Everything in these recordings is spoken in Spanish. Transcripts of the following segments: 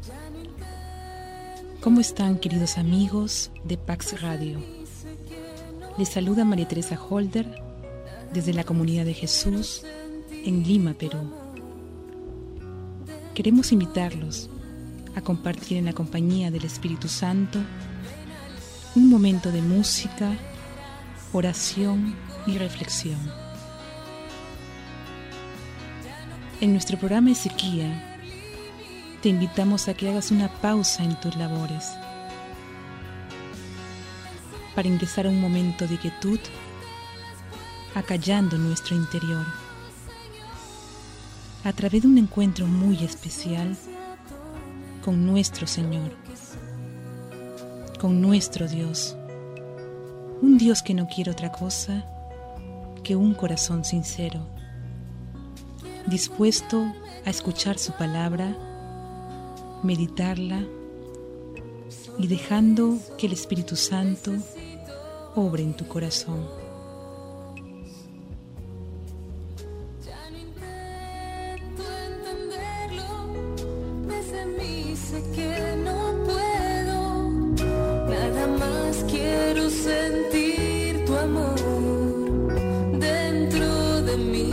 ¿Cómo están, queridos amigos de Pax Radio? Les saluda María Teresa Holder desde la Comunidad de Jesús en Lima, Perú. Queremos invitarlos a compartir en la compañía del Espíritu Santo un momento de música, oración y reflexión. En nuestro programa Ezequiel te invitamos a que hagas una pausa en tus labores para ingresar a un momento de quietud, acallando nuestro interior, a través de un encuentro muy especial con nuestro Señor, con nuestro Dios, un Dios que no quiere otra cosa que un corazón sincero, dispuesto a escuchar su palabra, meditarla y dejando que el Espíritu Santo obre en tu corazón. Ya no intento entenderlo, desde mí sé que no puedo, nada más quiero sentir tu amor dentro de mí.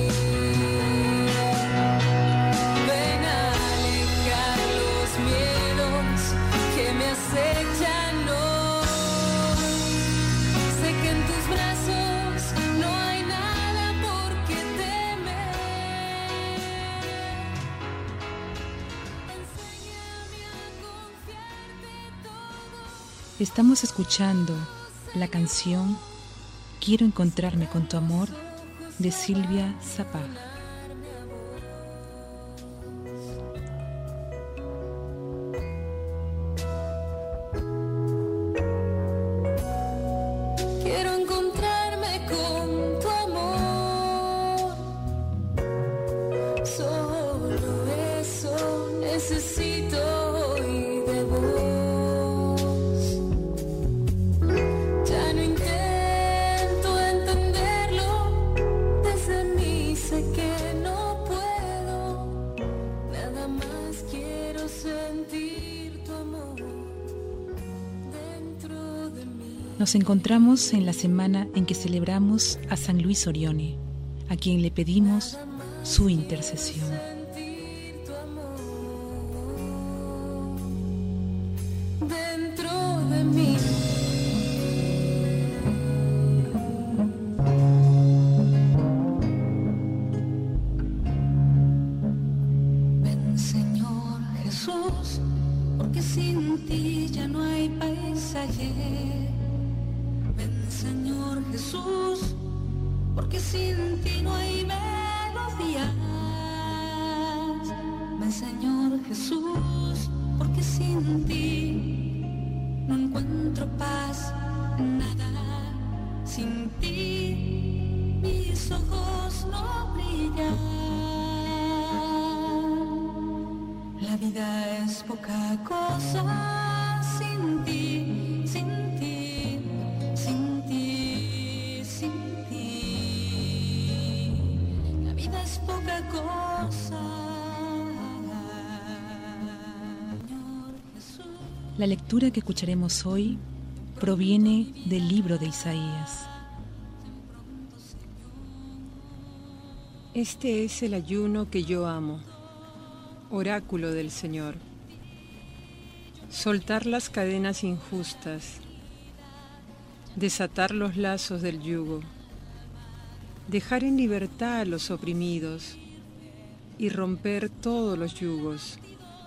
Estamos escuchando la canción Quiero encontrarme con tu amor de Silvia Zapag. Quiero encontrarme con tu amor, solo eso necesito hoy de vos. Nos encontramos en la semana en que celebramos a San Luis Orione, a quien le pedimos su intercesión. Dentro de mí. Ven, Señor Jesús, porque sin ti ya no hay paisaje. Ven, Señor Jesús, porque sin ti no hay melodías. Ven, Señor Jesús, porque sin ti no encuentro paz en nada. Sin ti mis ojos no brillan. La vida es poca cosa sin ti, sin ti, sin ti, sin ti. La vida es poca cosa. La lectura que escucharemos hoy proviene del libro de Isaías. Este es el ayuno que yo amo, oráculo del Señor. Soltar las cadenas injustas, desatar los lazos del yugo, dejar en libertad a los oprimidos y romper todos los yugos.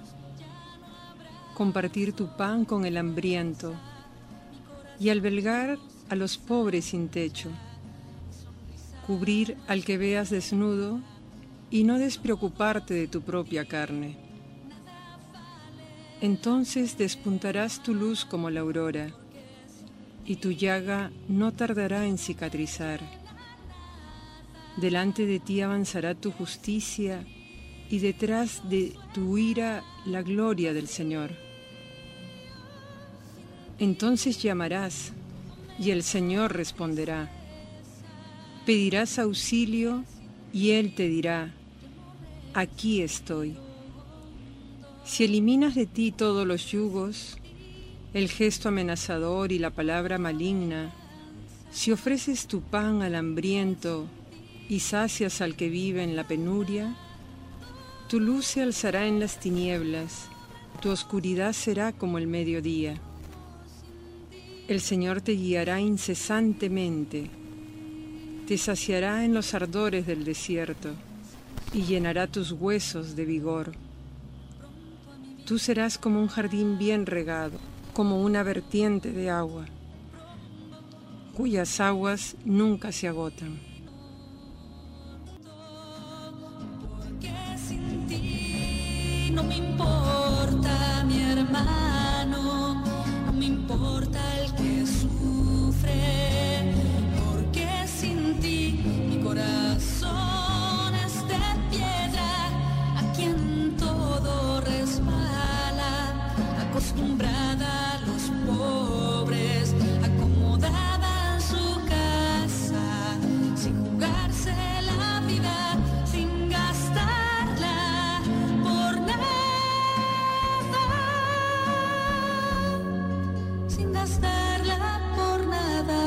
Compartir tu pan con el hambriento y albergar a los pobres sin techo. Cubrir al que veas desnudo y no despreocuparte de tu propia carne. Entonces despuntarás tu luz como la aurora y tu llaga no tardará en cicatrizar. Delante de ti avanzará tu justicia y detrás de tu ira la gloria del Señor. Entonces llamarás y el Señor responderá. Pedirás auxilio y Él te dirá, aquí estoy. Si eliminas de ti todos los yugos, el gesto amenazador y la palabra maligna, si ofreces tu pan al hambriento y sacias al que vive en la penuria, tu luz se alzará en las tinieblas, tu oscuridad será como el mediodía. El Señor te guiará incesantemente, te saciará en los ardores del desierto y llenará tus huesos de vigor. Tú serás como un jardín bien regado, como una vertiente de agua, cuyas aguas nunca se agotan. Porque sin ti no me importa mi hermano, no me importa el que sufre, porque sin ti mi corazón es de piedra, a quien todo resbala, acostumbrada a los pobres, acomodada en su casa, sin jugarse la vida, sin gastarla por nada, sin gastarla por nada.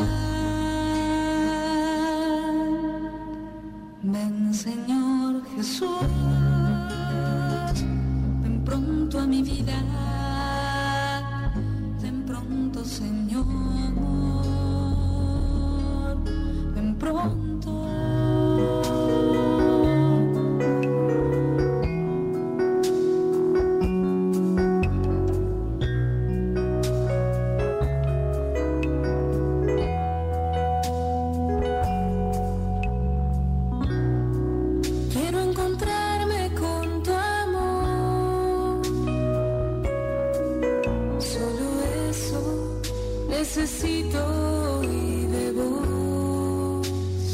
Ven, Señor Jesús, ven pronto a mi vida, ven pronto, Señor, ven pronto. Quiero encontrarme con tu amor, solo eso necesito y de vos.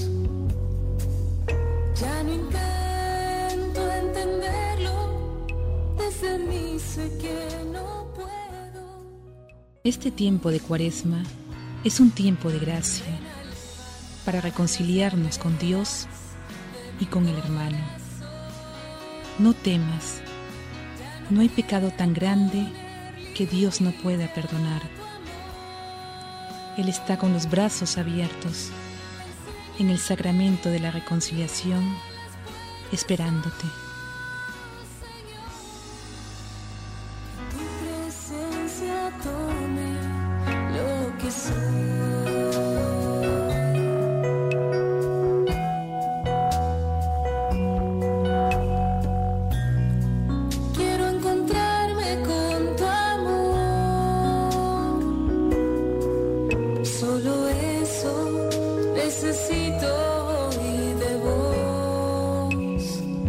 Ya no intento entenderlo, desde mí sé que no puedo. Este tiempo de Cuaresma es un tiempo de gracia para reconciliarnos con Dios y con el hermano. No temas, no hay pecado tan grande que Dios no pueda perdonar. Él está con los brazos abiertos en el sacramento de la reconciliación, esperándote. Tu presencia tome lo que soy. Quiero encontrarme con tu amor, solo eso necesito y de vos.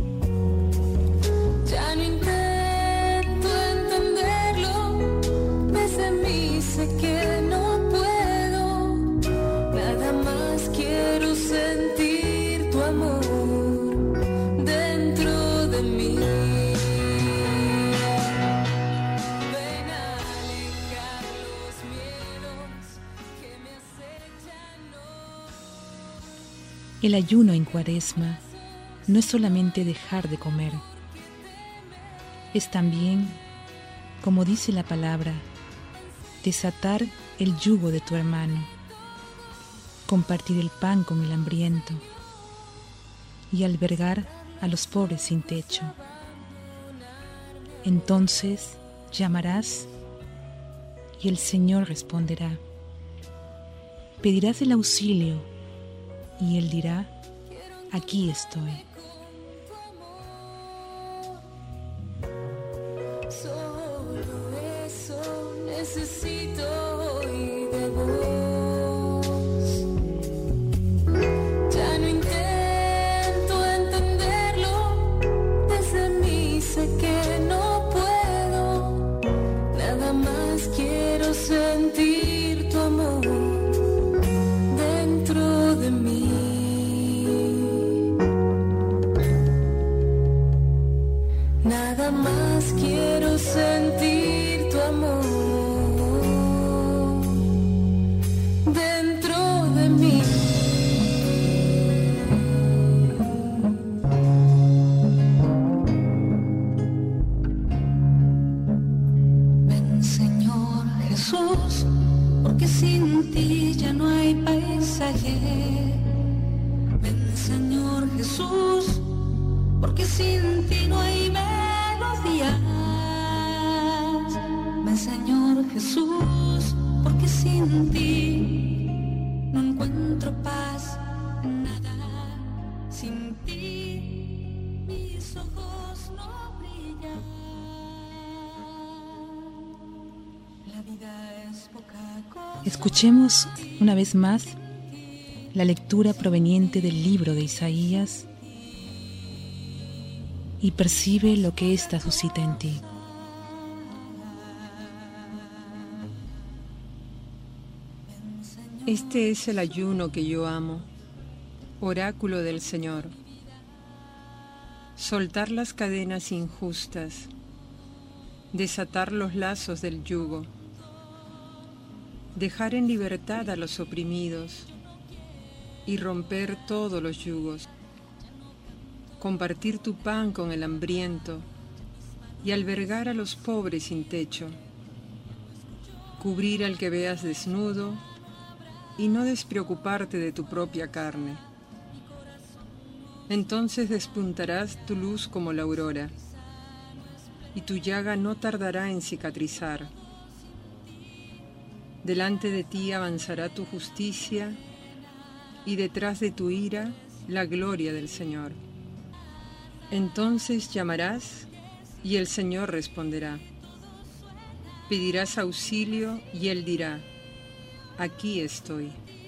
Ya no intento entenderlo, desde mí sé que no puedo. Nada más quiero sentir tu amor dentro de mí. Ven a alejar los miedos que me acechan hoy. El ayuno en Cuaresma no es solamente dejar de comer, es también, como dice la palabra, desatar el yugo de tu hermano, compartir el pan con el hambriento y albergar a los pobres sin techo. Entonces llamarás y el Señor responderá. Pedirás el auxilio y Él dirá: aquí estoy. Solo eso necesito y de vos. Ya no intento entenderlo, desde mí sé que no puedo. Nada más quiero sentir tu amor dentro de mí. Nada más quiero sentir tu amor dentro de mí. porque sin ti ya no hay paisaje. Ven, Señor Jesús, porque sin ti no hay melodías. Ven, Señor Jesús, porque sin ti no encuentro paz en nada. Sin ti mis ojos no brillan. La vida es poca cosa. Escuchemos una vez más la lectura proveniente del libro de Isaías y percibe lo que ésta suscita en ti. Este es el ayuno que yo amo, oráculo del Señor. Soltar las cadenas injustas, desatar los lazos del yugo, dejar en libertad a los oprimidos y romper todos los yugos, compartir tu pan con el hambriento y albergar a los pobres sin techo, cubrir al que veas desnudo y no despreocuparte de tu propia carne. Entonces despuntarás tu luz como la aurora, y tu llaga no tardará en cicatrizar. Delante de ti avanzará tu justicia, y detrás de tu ira la gloria del Señor. Entonces llamarás, y el Señor responderá. Pedirás auxilio, y Él dirá: aquí estoy.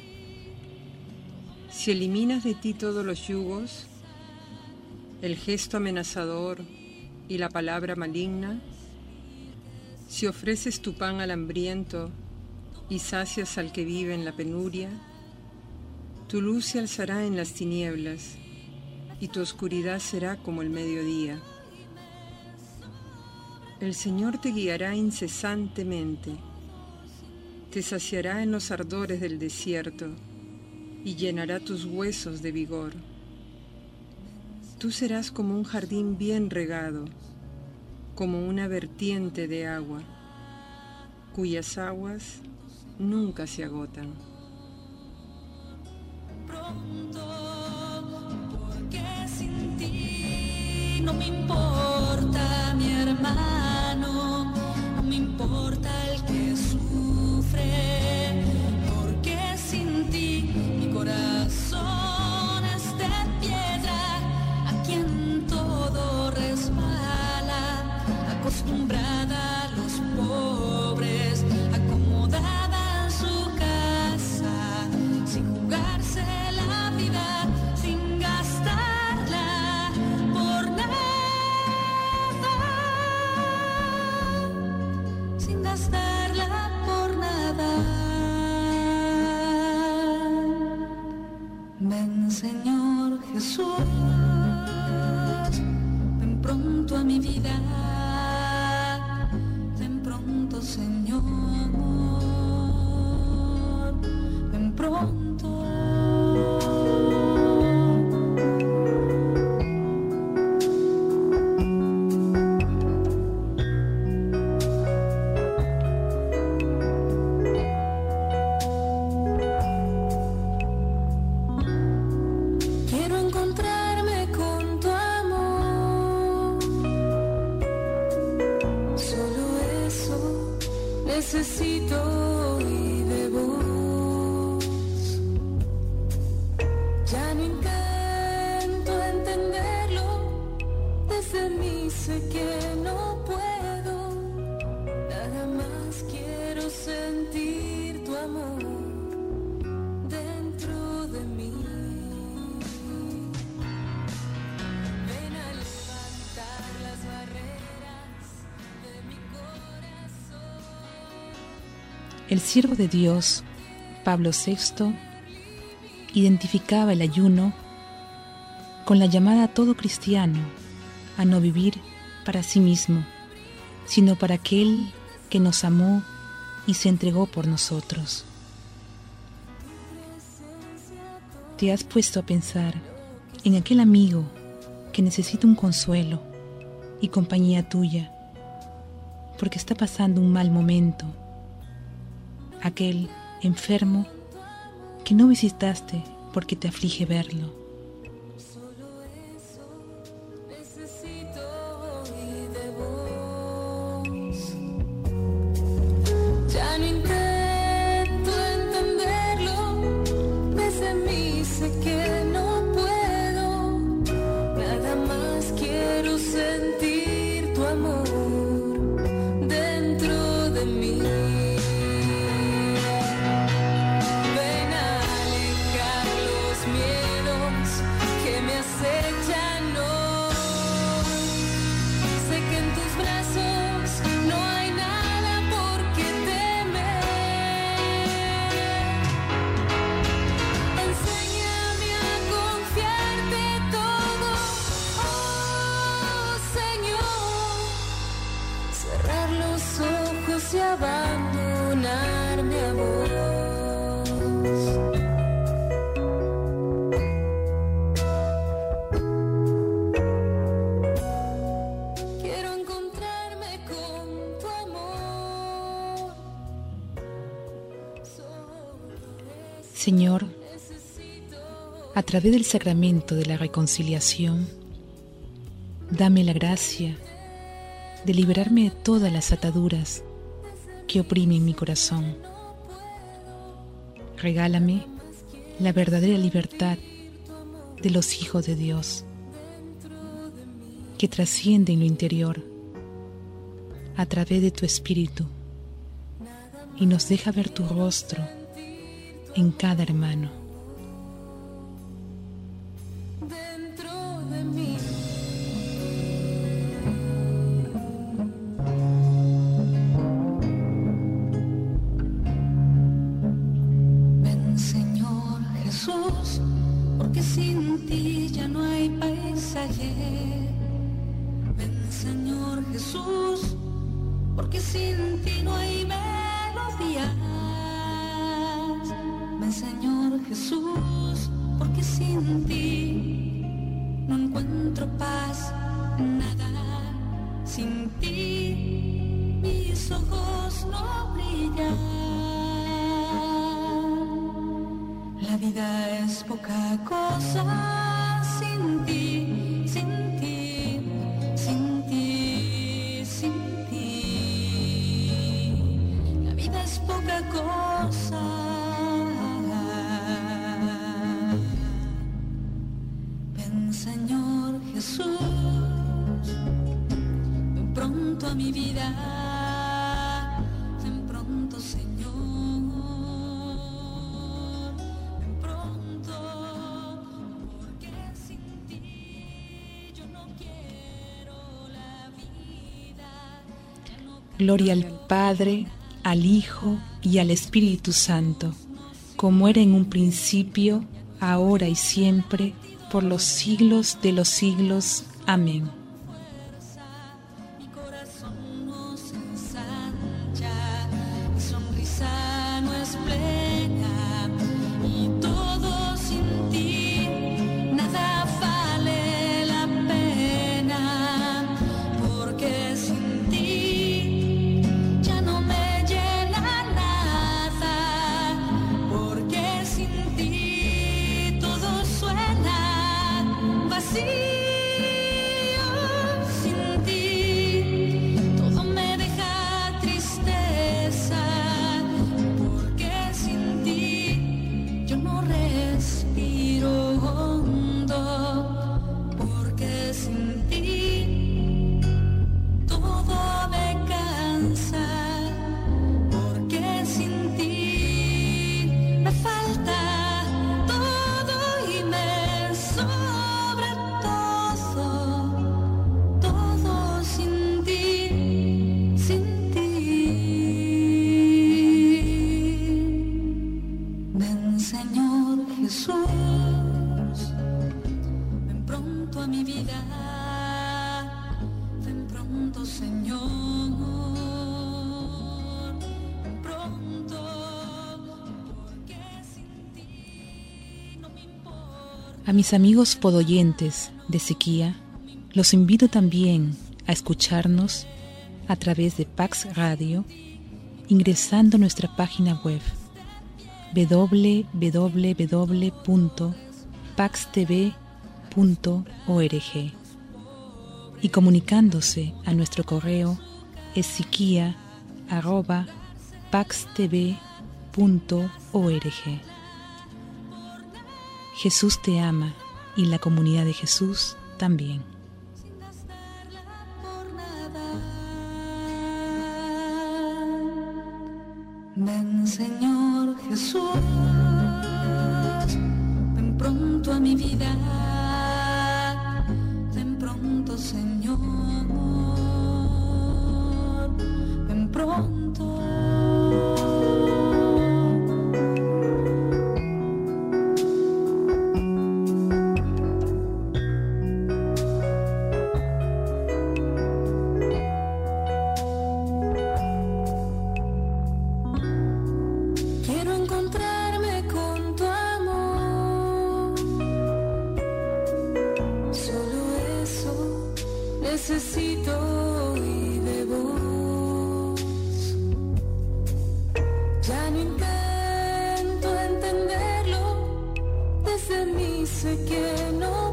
Si eliminas de ti todos los yugos, el gesto amenazador y la palabra maligna, si ofreces tu pan al hambriento y sacias al que vive en la penuria, tu luz se alzará en las tinieblas y tu oscuridad será como el mediodía. El Señor te guiará incesantemente, te saciará en los ardores del desierto y llenará tus huesos de vigor. Tú serás como un jardín bien regado, como una vertiente de agua, cuyas aguas nunca se agotan. Pronto, porque sin ti no me importa mi hermano, no me importa el que sufre, porque sin ti mi corazón es de piedra, a quien todo resbala, acostumbrada a los pobres, acomodada en su casa, sin jugarse la vida, sin gastarla por nada, sin gastarla por nada. Ven, Señor Jesús, ven pronto a mi vida, ven pronto, Señor, ven pronto. Quiero encontrarme con tu amor, solo eso necesito y de vos. Ya no intento entenderlo, desde mí sé que no puedo, nada más quiero sentir tu amor dentro de mí. Ven a levantar las barreras de mi corazón. El siervo de Dios, Pablo VI, identificaba el ayuno con la llamada a todo cristiano a no vivir para sí mismo, sino para aquel que nos amó y se entregó por nosotros. ¿Te has puesto a pensar en aquel amigo que necesita un consuelo y compañía tuya porque está pasando un mal momento? Aquel enfermo que no visitaste porque te aflige verlo. Y abandonarme a vos. Quiero encontrarme con tu amor. Señor, a través del sacramento de la reconciliación, dame la gracia de liberarme de todas las ataduras que oprimen mi corazón. Regálame la verdadera libertad de los hijos de Dios, que trasciende en lo interior a través de tu Espíritu y nos deja ver tu rostro en cada hermano. Dentro de mí. Porque sin ti ya no hay paisaje. Ven, Señor Jesús, porque sin ti no hay melodías. Ven, Señor Jesús, porque sin ti no encuentro paz, nada. Sin ti mis ojos no brillan. La vida es poca cosa sin ti, sin ti, sin ti, sin ti. La vida es poca cosa. Ven, Señor Jesús, ven pronto a mi vida, ven pronto, Señor. Gloria al Padre, al Hijo y al Espíritu Santo, como era en un principio, ahora y siempre, por los siglos de los siglos. Amén. Mi corazón no se ensancha, mi sonrisa no es plena, y todo sin ti, nada vale la pena, porque sin ti ya no me llena nada, porque sin ti todo suena vacío. A mis amigos podoyentes de Sequía, los invito también a escucharnos a través de Pax Radio, ingresando a nuestra página web www.paxtv.org y comunicándose a nuestro correo esiquia@paxtv.org. Jesús te ama y la comunidad de Jesús también. Ven, Señor Jesús, ven pronto a mi vida, ven pronto, Señor, ven pronto. Necesito y de vos. Ya no intento entenderlo, desde mí sé que no